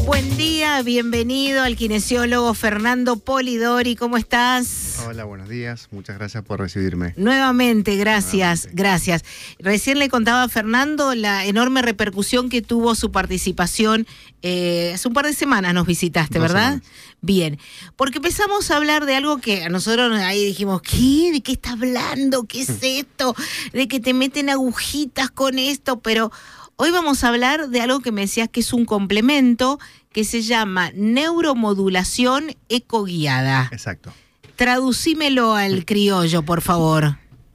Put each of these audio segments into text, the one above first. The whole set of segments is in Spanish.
Buen día, bienvenido al kinesiólogo Fernando Polidori. ¿Cómo estás? Hola, buenos días. Muchas gracias por recibirme. Nuevamente, gracias. Recién le contaba a Fernando la enorme repercusión que tuvo su participación. Hace un par de semanas nos visitaste, ¿verdad? 2 semanas. Bien, porque empezamos a hablar de algo que a nosotros ahí dijimos, ¿qué? ¿De qué está hablando? ¿Qué es esto? De que te meten agujitas con esto, pero hoy vamos a hablar de algo que me decías que es un complemento que se llama neuromodulación ecoguiada. Exacto. Traducímelo al criollo, por favor.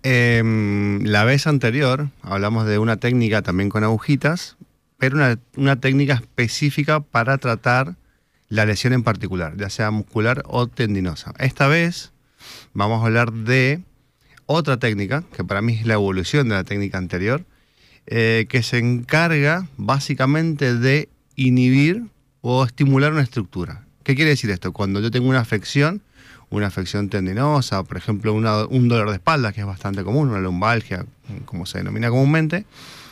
La vez anterior hablamos de una técnica también con agujitas, pero una técnica específica para tratar la lesión en particular, ya sea muscular o tendinosa. Esta vez vamos a hablar de otra técnica, que para mí es la evolución de la técnica anterior, que se encarga básicamente de inhibir o estimular una estructura. ¿Qué quiere decir esto? Cuando yo tengo una afección tendinosa, por ejemplo un dolor de espalda, que es bastante común, una lumbalgia, como se denomina comúnmente,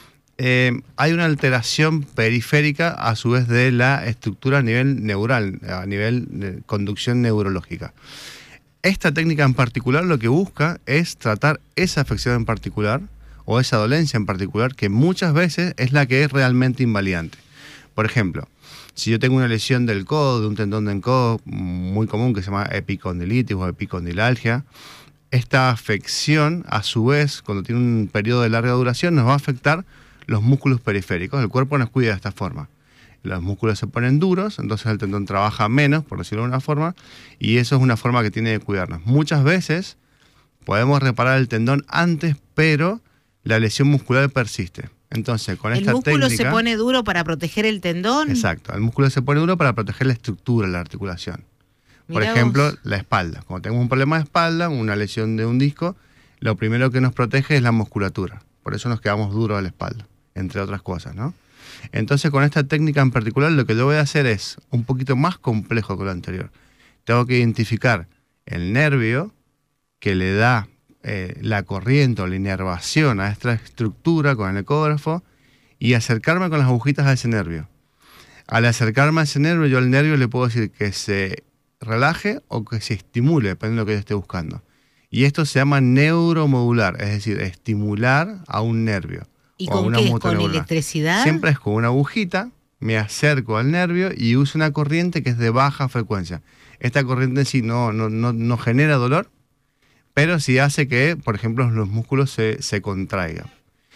hay una alteración periférica a su vez de la estructura a nivel neural, a nivel de conducción neurológica. Esta técnica en particular lo que busca es tratar esa afección en particular o esa dolencia en particular, que muchas veces es la que es realmente invalidante. Por ejemplo, si yo tengo una lesión del codo, de un tendón del codo muy común que se llama epicondilitis o epicondilalgia, esta afección, a su vez, cuando tiene un periodo de larga duración, nos va a afectar los músculos periféricos. El cuerpo nos cuida de esta forma. Los músculos se ponen duros, entonces el tendón trabaja menos, por decirlo de una forma, y eso es una forma que tiene de cuidarnos. Muchas veces podemos reparar el tendón antes, pero la lesión muscular persiste. Entonces, con esta técnica... ¿El músculo se pone duro para proteger el tendón? Exacto, el músculo se pone duro para proteger la estructura, la articulación. Por ejemplo, la espalda. Cuando tenemos un problema de espalda, una lesión de un disco, lo primero que nos protege es la musculatura. Por eso nos quedamos duros a la espalda, entre otras cosas, ¿no? Entonces, con esta técnica en particular, lo que yo voy a hacer es un poquito más complejo que lo anterior. Tengo que identificar el nervio que le da la corriente o la inervación a esta estructura con el ecógrafo y acercarme con las agujitas a ese nervio. Al acercarme a ese nervio, yo al nervio le puedo decir que se relaje o que se estimule, depende de lo que yo esté buscando. Y esto se llama neuromodular, es decir, estimular a un nervio. ¿Y con qué es? ¿Con electricidad? Siempre es con una agujita, me acerco al nervio y uso una corriente que es de baja frecuencia. Esta corriente en sí no genera dolor, pero sí hace que, por ejemplo, los músculos se contraigan.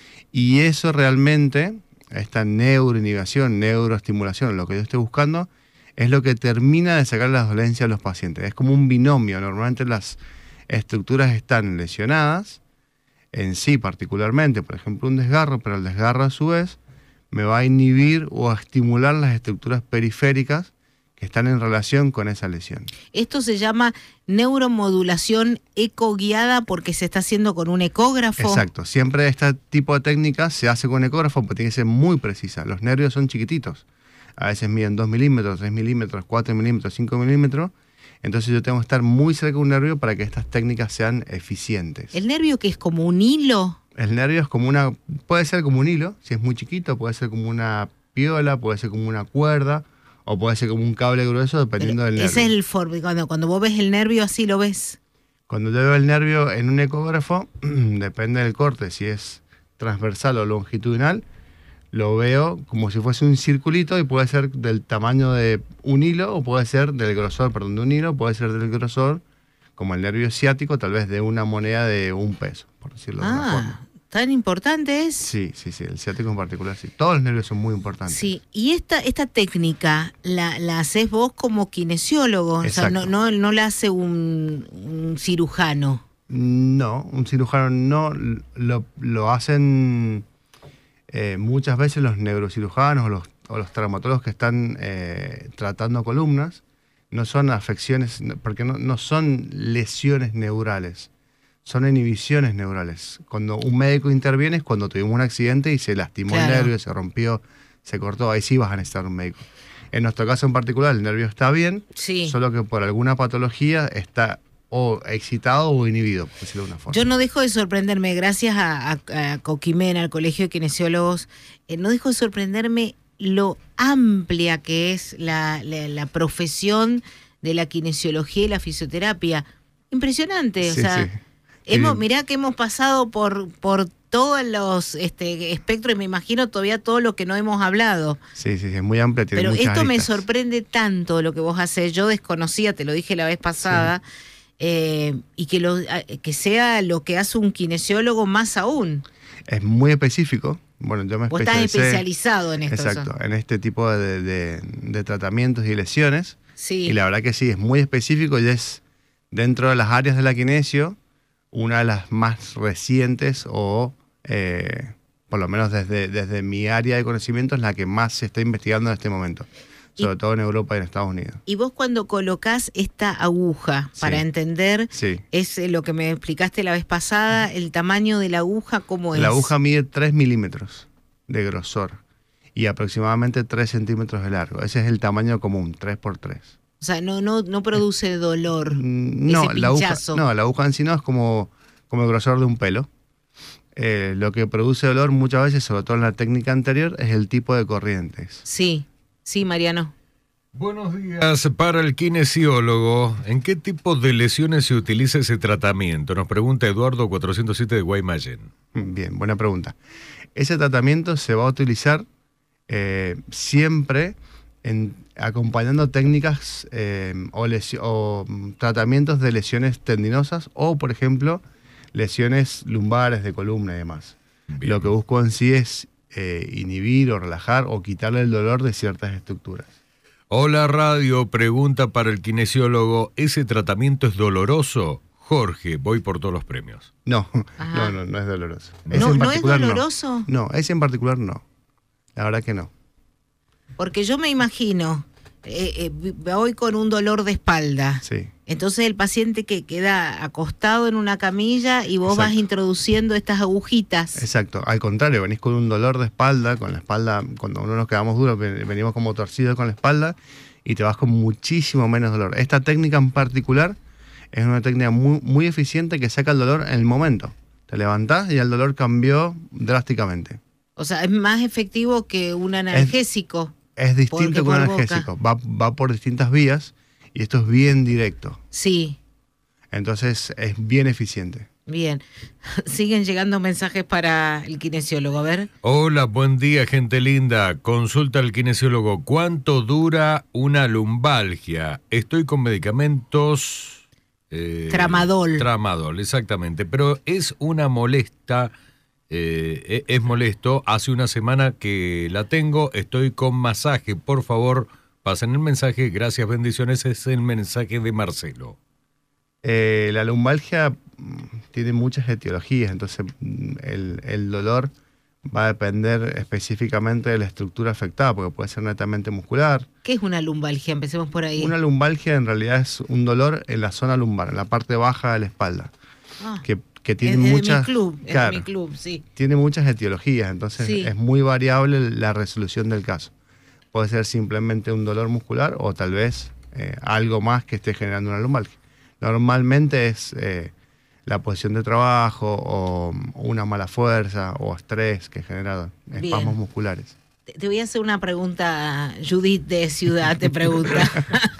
Y eso realmente, esta neuroinhibición, neuroestimulación, lo que yo estoy buscando, es lo que termina de sacar las dolencias a los pacientes. Es como un binomio. Normalmente las estructuras están lesionadas, en sí particularmente, por ejemplo, un desgarro, pero el desgarro a su vez me va a inhibir o a estimular las estructuras periféricas que están en relación con esa lesión. Esto se llama neuromodulación ecoguiada porque se está haciendo con un ecógrafo. Exacto. Siempre este tipo de técnica se hace con ecógrafo porque tiene que ser muy precisa. Los nervios son chiquititos. A veces miden 2 milímetros, 3 milímetros, 4 milímetros, 5 milímetros. Entonces yo tengo que estar muy cerca de un nervio para que estas técnicas sean eficientes. ¿El nervio que es como un hilo? El nervio es como puede ser como un hilo, si es muy chiquito, puede ser como una piola, puede ser como una cuerda, o puede ser como un cable grueso, dependiendo del nervio. Ese es el cuando vos ves el nervio así lo ves. Cuando yo veo el nervio en un ecógrafo, depende del corte, si es transversal o longitudinal, lo veo como si fuese un circulito y puede ser del tamaño de un hilo o puede ser del grosor, de un hilo, puede ser del grosor, como el nervio ciático, tal vez de una moneda de $1, por decirlo de alguna forma. ¿Tan importante es? Sí, el ciático en particular, sí. Todos los nervios son muy importantes. Sí, y esta técnica la haces vos como kinesiólogo, exacto. O sea, no la hace un cirujano. No, un cirujano no, lo hacen muchas veces los neurocirujanos o los traumatólogos que están tratando columnas. No son afecciones, porque no son lesiones neurales. Son inhibiciones neurales. Cuando un médico interviene es cuando tuvimos un accidente y se lastimó el nervio, se rompió, se cortó. Ahí sí vas a necesitar un médico. En nuestro caso en particular, el nervio está bien, solo que por alguna patología está o excitado o inhibido, por decirlo de una forma. Yo no dejo de sorprenderme, gracias a Coquimena, al Colegio de Kinesiólogos, no dejo de sorprenderme lo amplia que es la profesión de la kinesiología y la fisioterapia. Impresionante, Sí, o sea, sí. mirá que hemos pasado por todos los espectros, y me imagino todavía todo lo que no hemos hablado. Sí, es muy amplia, tiene Pero muchas esto me aristas. sorprende tanto lo que vos haces. Yo desconocía, te lo dije la vez pasada, y que sea lo que hace un kinesiólogo más aún. Es muy específico. Bueno, yo me Vos estás especialicé, especializado en esto. exacto, en este tipo de tratamientos y lesiones. Sí. Y la verdad que sí, es muy específico y es dentro de las áreas de la kinesio una de las más recientes o por lo menos desde mi área de conocimiento es la que más se está investigando en este momento, sobre todo en Europa y en Estados Unidos. Y vos cuando colocás esta aguja, para entender, sí, es lo que me explicaste la vez pasada, el tamaño de la aguja, ¿cómo es? La aguja mide 3 milímetros de grosor y aproximadamente 3 centímetros de largo. Ese es el tamaño común, 3x3. O sea, no produce dolor, No, ese la aguja, pinchazo. no, la aguja en sí no es como el grosor de un pelo. Lo que produce dolor muchas veces, sobre todo en la técnica anterior, es el tipo de corrientes. Sí, Mariano. Buenos días para el kinesiólogo. ¿En qué tipo de lesiones se utiliza ese tratamiento? Nos pregunta Eduardo 407 de Guaymallén. Bien, buena pregunta. Ese tratamiento se va a utilizar siempre acompañando técnicas o tratamientos de lesiones tendinosas o, por ejemplo, lesiones lumbares de columna y demás. Bien. Lo que busco en sí es inhibir o relajar o quitarle el dolor de ciertas estructuras. Hola Radio, pregunta para el kinesiólogo. ¿Ese tratamiento es doloroso? Jorge, voy por todos los premios. No, Ajá. no es doloroso. ¿No, Ese en no es particular, doloroso? No, ese en particular no. La verdad que no. Porque yo me imagino, voy con un dolor de espalda. Sí. Entonces el paciente que queda acostado en una camilla y vos vas Exacto. introduciendo estas agujitas. Exacto, al contrario, venís con un dolor de espalda, con la espalda, cuando uno nos quedamos duros, venimos como torcidos con la espalda y te vas con muchísimo menos dolor. Esta técnica en particular es una técnica muy, muy eficiente que saca el dolor en el momento. Te levantás y el dolor cambió drásticamente. O sea, es más efectivo que un analgésico. Es distinto que un Porque por analgésico, va por distintas vías y esto es bien directo. Sí, Entonces es bien eficiente. bien. Siguen llegando mensajes para el kinesiólogo, a ver. Hola, buen día, gente linda. Consulta al kinesiólogo. ¿Cuánto dura una lumbalgia? Estoy con medicamentos... Tramadol. Tramadol, exactamente. Pero es una molesta... es molesto. Hace una semana que la tengo. Estoy con masaje. Por favor, pasen el mensaje. Gracias, bendiciones. Es el mensaje de Marcelo. La lumbalgia tiene muchas etiologías, entonces el dolor va a depender específicamente de la estructura afectada, porque puede ser netamente muscular. ¿Qué es una lumbalgia? Empecemos por ahí. Una lumbalgia en realidad es un dolor en la zona lumbar, en la parte baja de la espalda, Ah, que tiene es muchas... de mi club, es claro, de mi club, sí. tiene muchas etiologías, entonces Sí. es muy variable la resolución del caso. Puede ser simplemente un dolor muscular o tal vez algo más que esté generando una lumbalgia. Normalmente es la posición de trabajo o una mala fuerza o estrés que genera espasmos musculares. Te voy a hacer una pregunta, Judith de Ciudad te pregunta.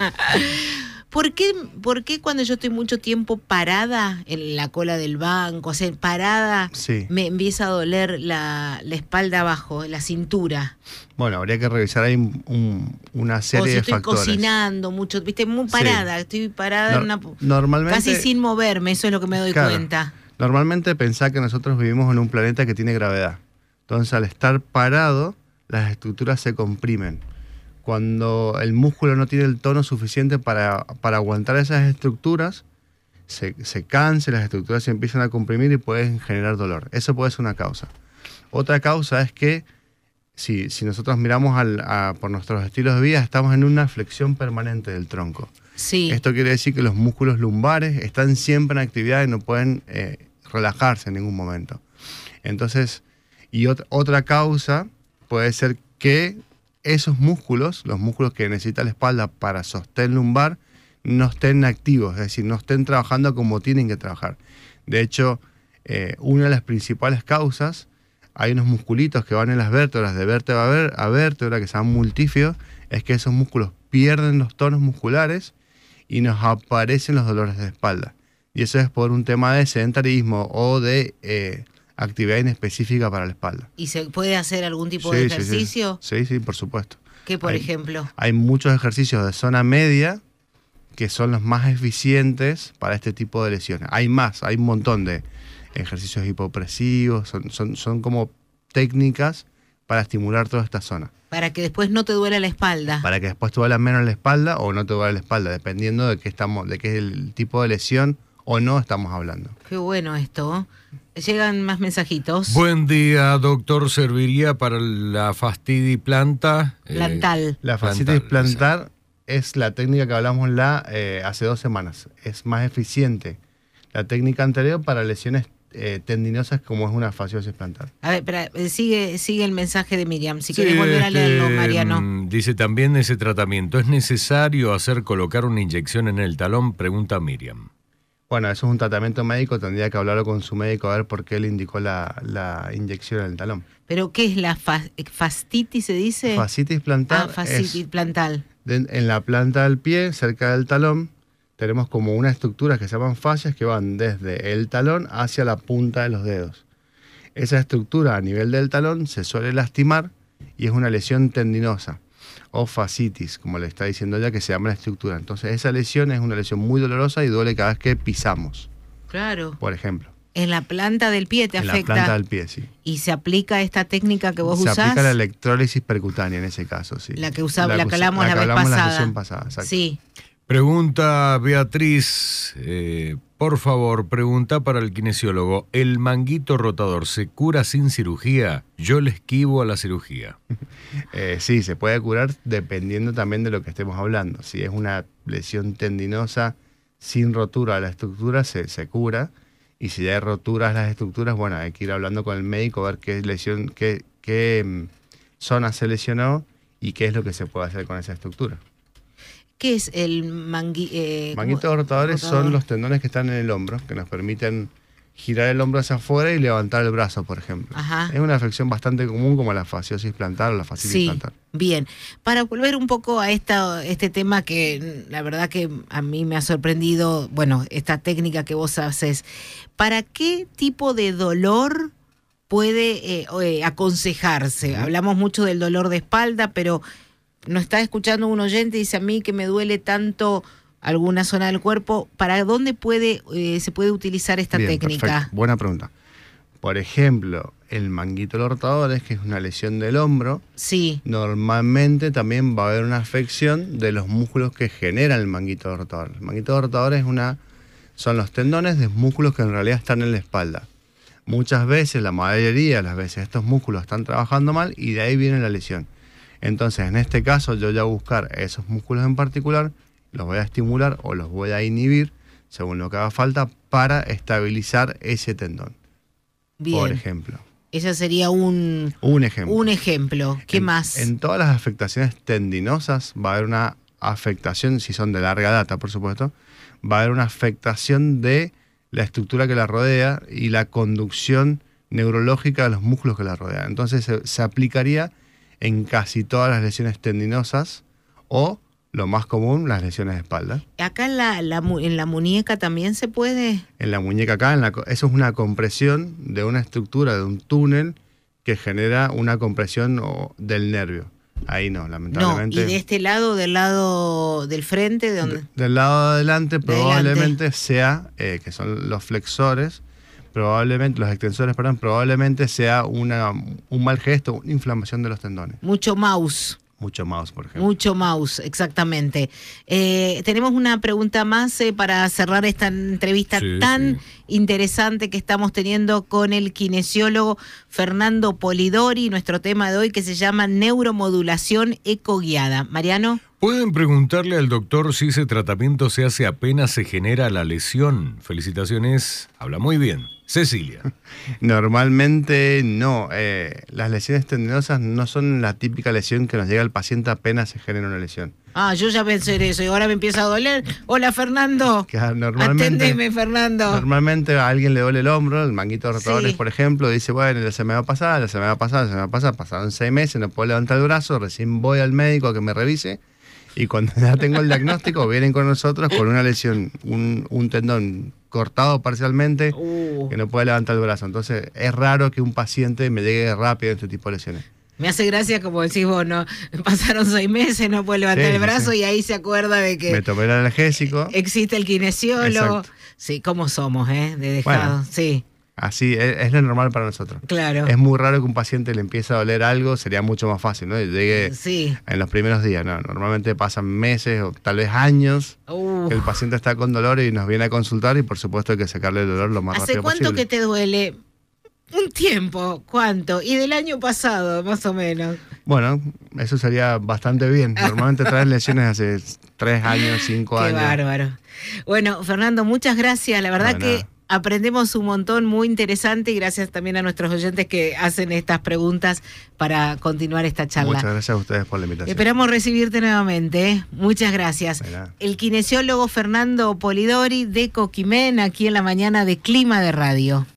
¿Por qué cuando yo estoy mucho tiempo parada en la cola del banco, o sea, parada, Sí. me empieza a doler la espalda abajo, la cintura? Bueno, habría que revisar ahí una O serie si de estoy factores. cocinando mucho, viste, muy Sí. parada, estoy parada en una... Normalmente, Casi sin moverme, eso es lo que me doy claro, cuenta. Normalmente pensá que nosotros vivimos en un planeta que tiene gravedad. Entonces, al estar parado, las estructuras se comprimen. Cuando el músculo no tiene el tono suficiente para aguantar esas estructuras, se cansa, las estructuras se empiezan a comprimir y pueden generar dolor. Eso puede ser una causa. Otra causa es que si nosotros miramos por nuestros estilos de vida, estamos en una flexión permanente del tronco. Sí. Esto quiere decir que los músculos lumbares están siempre en actividad y no pueden relajarse en ningún momento. Entonces, otra causa puede ser que esos músculos, los músculos que necesita la espalda para sostén lumbar, no estén activos, es decir, no estén trabajando como tienen que trabajar. De hecho, una de las principales causas hay unos musculitos que van en las vértebras, de vértebra a vértebra, que se llaman multífidos, es que esos músculos pierden los tonos musculares y nos aparecen los dolores de espalda. Y eso es por un tema de sedentarismo o de actividad inespecífica para la espalda. ¿Y se puede hacer algún tipo de ejercicio? Sí, por supuesto. ¿Qué, por ejemplo? Hay muchos ejercicios de zona media que son los más eficientes para este tipo de lesiones. Hay un montón de ejercicios hipopresivos, son como técnicas para estimular toda esta zona. Para que después no te duela la espalda. Para que después te duela menos la espalda o no te duela la espalda, dependiendo de qué es el tipo de lesión o no estamos hablando. Qué bueno esto. Llegan más mensajitos. Buen día, doctor. ¿Serviría para la fascitis plantar? Plantal. La fascitis plantar es la técnica que hablamos hace 2 semanas. Es más eficiente la técnica anterior para lesiones tendinosas como es una fasciosis plantar. A ver, espera, sigue el mensaje de Miriam. Si quieres volver a leerlo, Mariano. Dice también ese tratamiento. ¿Es necesario colocar una inyección en el talón? Pregunta Miriam. Bueno, eso es un tratamiento médico, tendría que hablarlo con su médico a ver por qué le indicó la inyección en el talón. ¿Pero qué es la fascitis, se dice? Fascitis plantar. Fascitis plantal. En la planta del pie, cerca del talón, tenemos como una estructura que se llaman fascias que van desde el talón hacia la punta de los dedos. Esa estructura a nivel del talón se suele lastimar y es una lesión tendinosa o fascitis, como le está diciendo ella, que se llama la estructura. Entonces esa lesión es una lesión muy dolorosa y duele cada vez que pisamos. Claro. Por ejemplo. En la planta del pie te afecta. En la planta del pie, sí. ¿Y se aplica esta técnica que vos usás? Se aplica la electrólisis percutánea en ese caso, sí. La que hablamos la vez pasada. La sesión pasada, exacto. Sí. Pregunta Beatriz, por favor, pregunta para el kinesiólogo, ¿el manguito rotador se cura sin cirugía? Yo le esquivo a la cirugía. Sí, se puede curar dependiendo también de lo que estemos hablando. Si es una lesión tendinosa sin rotura de la estructura, se cura. Y si ya hay roturas las estructuras, bueno, hay que ir hablando con el médico a ver qué lesión, qué zona se lesionó y qué es lo que se puede hacer con esa estructura. ¿Qué es el manguito rotadores? Son los tendones que están en el hombro, que nos permiten girar el hombro hacia afuera y levantar el brazo, por ejemplo. Ajá. Es una afección bastante común como la fasciosis plantar o la fascitis plantar. Bien. Para volver un poco a este tema que la verdad que a mí me ha sorprendido, bueno, esta técnica que vos haces, ¿para qué tipo de dolor puede aconsejarse? Hablamos mucho del dolor de espalda, pero nos está escuchando un oyente y dice a mí que me duele tanto alguna zona del cuerpo. ¿Para dónde se puede utilizar esta técnica? Perfecto. Buena pregunta. Por ejemplo, el manguito de los rotadores, que es una lesión del hombro, sí, normalmente también va a haber una afección de los músculos que generan el manguito de los rotadores. El manguito de los rotadores son los tendones de músculos que en realidad están en la espalda. Muchas veces, la mayoría de las veces, estos músculos están trabajando mal y de ahí viene la lesión. Entonces, en este caso, yo ya voy a buscar esos músculos en particular, los voy a estimular o los voy a inhibir, según lo que haga falta, para estabilizar ese tendón. Bien. Por ejemplo. Ese sería un ejemplo. Un ejemplo. ¿Qué más? En todas las afectaciones tendinosas va a haber una afectación, si son de larga data, por supuesto, va a haber una afectación de la estructura que la rodea y la conducción neurológica de los músculos que la rodean. Entonces, se aplicaría en casi todas las lesiones tendinosas o, lo más común, las lesiones de espalda. ¿Acá en la muñeca también se puede? En la muñeca acá, eso es una compresión de una estructura, de un túnel que genera una compresión del nervio. Ahí no, lamentablemente. No, y de este lado, del lado del frente, ¿de dónde? Del lado de adelante probablemente sea, que son los flexores, los extensores, probablemente sea un mal gesto, una inflamación de los tendones. Mucho mouse, por ejemplo. Mucho mouse, exactamente. Tenemos una pregunta más para cerrar esta entrevista tan interesante que estamos teniendo con el kinesiólogo Fernando Polidori, nuestro tema de hoy que se llama neuromodulación ecoguiada. Mariano. Pueden preguntarle al doctor si ese tratamiento se hace apenas se genera la lesión. Felicitaciones, habla muy bien. Cecilia. Normalmente no. Las lesiones tendinosas no son la típica lesión que nos llega al paciente apenas se genera una lesión. Yo ya pensé en eso y ahora me empieza a doler. Hola, Fernando. Aténdeme, Fernando. Normalmente a alguien le duele el hombro, el manguito de rotadores, Sí. por ejemplo, dice, bueno, la semana pasada, pasaron 6 meses, no puedo levantar el brazo, recién voy al médico a que me revise y cuando ya tengo el diagnóstico vienen con nosotros con una lesión, un tendón cortado parcialmente que no puede levantar el brazo. Entonces es raro que un paciente me llegue rápido a este tipo de lesiones. Me hace gracia, como decís vos, ¿no? Pasaron 6 meses, no puede levantar Sí, el brazo sí. y ahí se acuerda de que Me tomé el analgésico. existe el kinesiólogo. Exacto. Sí, ¿cómo somos, de dejados? Bueno. Sí, Así es lo normal para nosotros. claro. Es muy raro que un paciente le empiece a doler algo, sería mucho más fácil, ¿no? Y llegue Sí. en los primeros días, ¿no? Normalmente pasan meses o tal vez años que el paciente está con dolor y nos viene a consultar y por supuesto hay que sacarle el dolor lo más ¿Hace rápido cuánto posible. que te duele? Un tiempo, ¿cuánto? Y del año pasado, más o menos. Bueno, eso sería bastante bien. Normalmente traen lesiones hace 3 años, 5 Qué años. bárbaro. Bueno, Fernando, muchas gracias. La verdad No, que nada. aprendemos un montón, muy interesante, y gracias también a nuestros oyentes que hacen estas preguntas para continuar esta charla. Muchas gracias a ustedes por la invitación. Esperamos recibirte nuevamente. Muchas gracias. De nada. El kinesiólogo Fernando Polidori de Coquimén, aquí en la mañana de Clima de Radio.